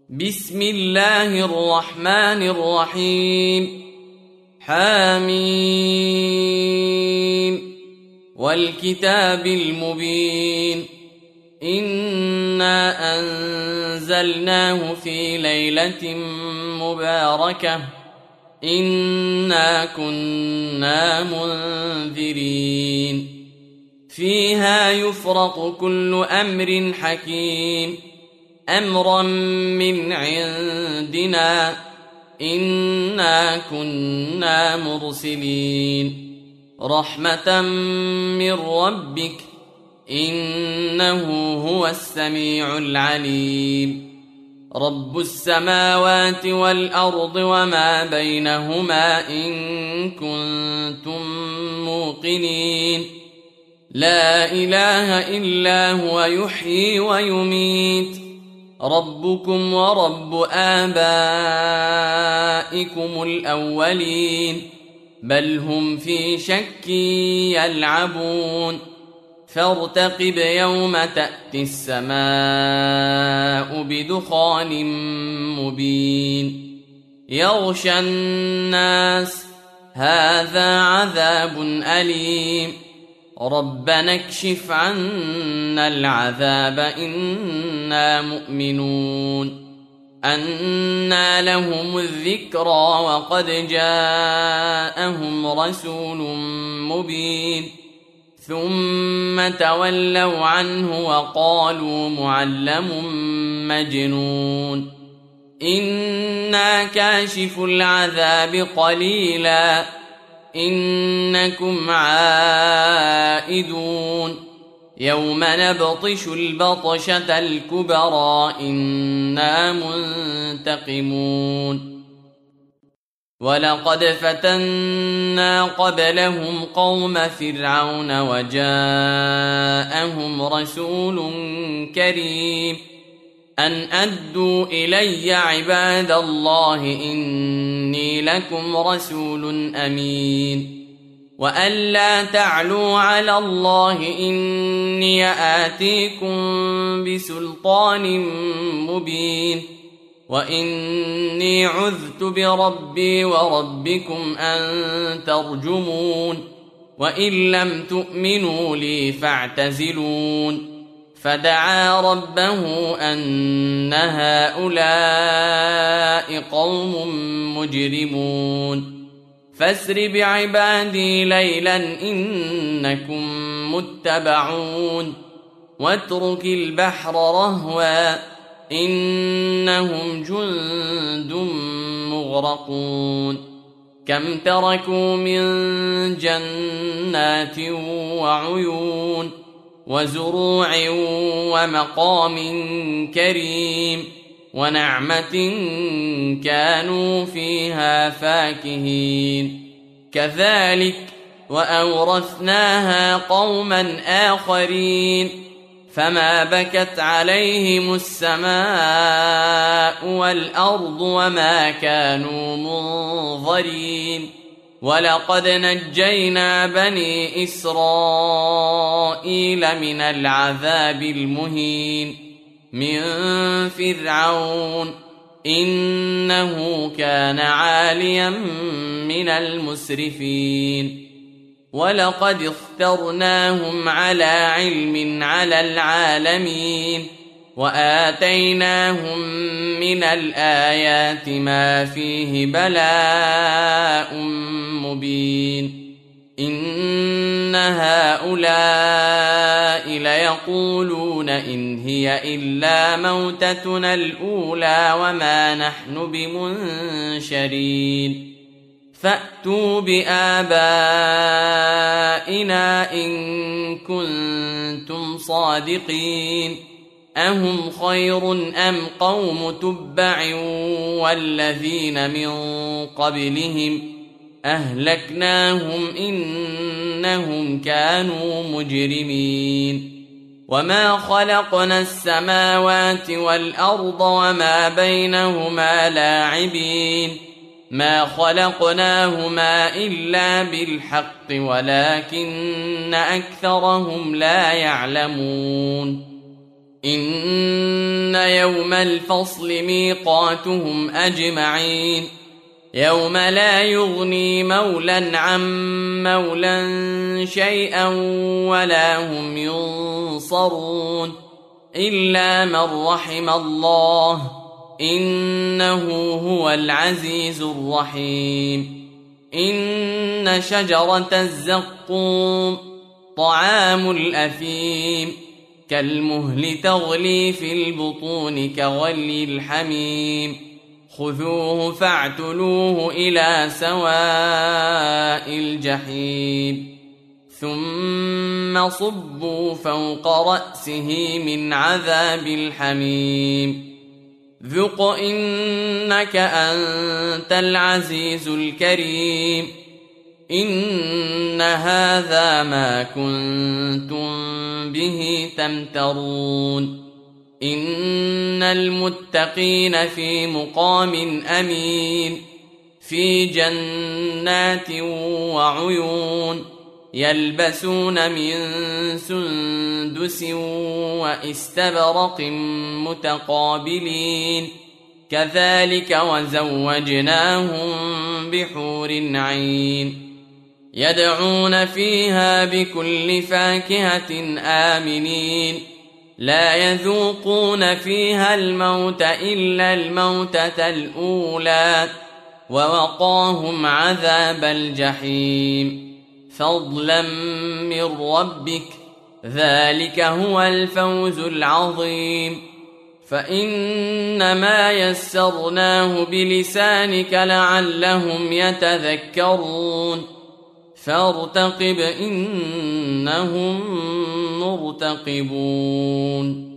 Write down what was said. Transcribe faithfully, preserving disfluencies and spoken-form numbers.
بسم الله الرحمن الرحيم. حاميم والكتاب المبين. إنا أنزلناه في ليلة مباركة إنا كنا منذرين فيها يفرق كل أمر حكيم أمرا من عندنا إنا كنا مرسلين رحمة من ربك إنه هو السميع العليم. رب السماوات والأرض وما بينهما إن كنتم موقنين لا إله إلا هو يحيي ويميت ربكم ورب آبائكم الأولين بل هم في شك يلعبون فارتقب يوم تأتي السماء بدخان مبين يغشى الناس هذا عذاب أليم ربنا اكشف عنا العذاب إنا مؤمنون. أنى لهم الذكرى وقد جاءهم رسول مبين ثم تولوا عنه وقالوا معلم مجنون إنا كاشف العذاب قليلا إنكم عائدون يوم نبطش البطشة الكبرى إنا منتقمون. ولقد فتنا قبلهم قوم فرعون وجاءهم رسول كريم أن أدوا إلي عباد الله إني لكم رسول أمين وأن لا تعلوا على الله إني آتيكم بسلطان مبين وإني عذت بربي وربكم أن ترجمون وإن لم تؤمنوا لي فاعتزلون. فدعا ربه أن هؤلاء قوم مجرمون فاسر بعبادي ليلا إنكم متبعون واترك البحر رهوا إنهم جند مغرقون كم تركوا من جنات وعيون وزروع ومقام كريم ونعمة كانوا فيها فاكهين كذلك وأورثناها قوما آخرين فما بكت عليهم السماء والأرض وما كانوا منظرين ولقد نجينا بني إسرائيل من العذاب المهين من فرعون إنه كان عاليا من المسرفين ولقد اخترناهم على علم على العالمين وآتيناهم من الآيات ما فيه بلاء مبين إن هؤلاء ليقولون إن هي إلا موتتنا الأولى وما نحن بمنشرين فأتوا بآبائنا إن كنتم صادقين أهم خير أم قوم تبع والذين من قبلهم أهلكناهم إنهم كانوا مجرمين وما خلقنا السماوات والأرض وما بينهما لاعبين ما خلقناهما إلا بالحق ولكن أكثرهم لا يعلمون إن يوم الفصل ميقاتهم أجمعين يوم لا يغني مولى عن مولى شيئا ولا هم ينصرون إلا من رحم الله إنه هو العزيز الرحيم إن شجرة الزقوم طعام الأثيم كالمهل تغلي في البطون كغلي الحميم خذوه فاعتلوه إلى سواء الجحيم ثم صبوا فوق رأسه من عذاب الحميم ذق إنك أنت العزيز الكريم إن هذا ما كنتم به تمترون إن المتقين في مقام أمين في جنات وعيون يلبسون من سندس واستبرق متقابلين كذلك وزوجناهم بحور عين يدعون فيها بكل فاكهة آمنين لا يذوقون فيها الموت إلا الموتة الأولى ووقاهم عذاب الجحيم فضلا من ربك ذلك هو الفوز العظيم فإنما يسرناه بلسانك لعلهم يتذكرون فارتقب إنهم مرتقبون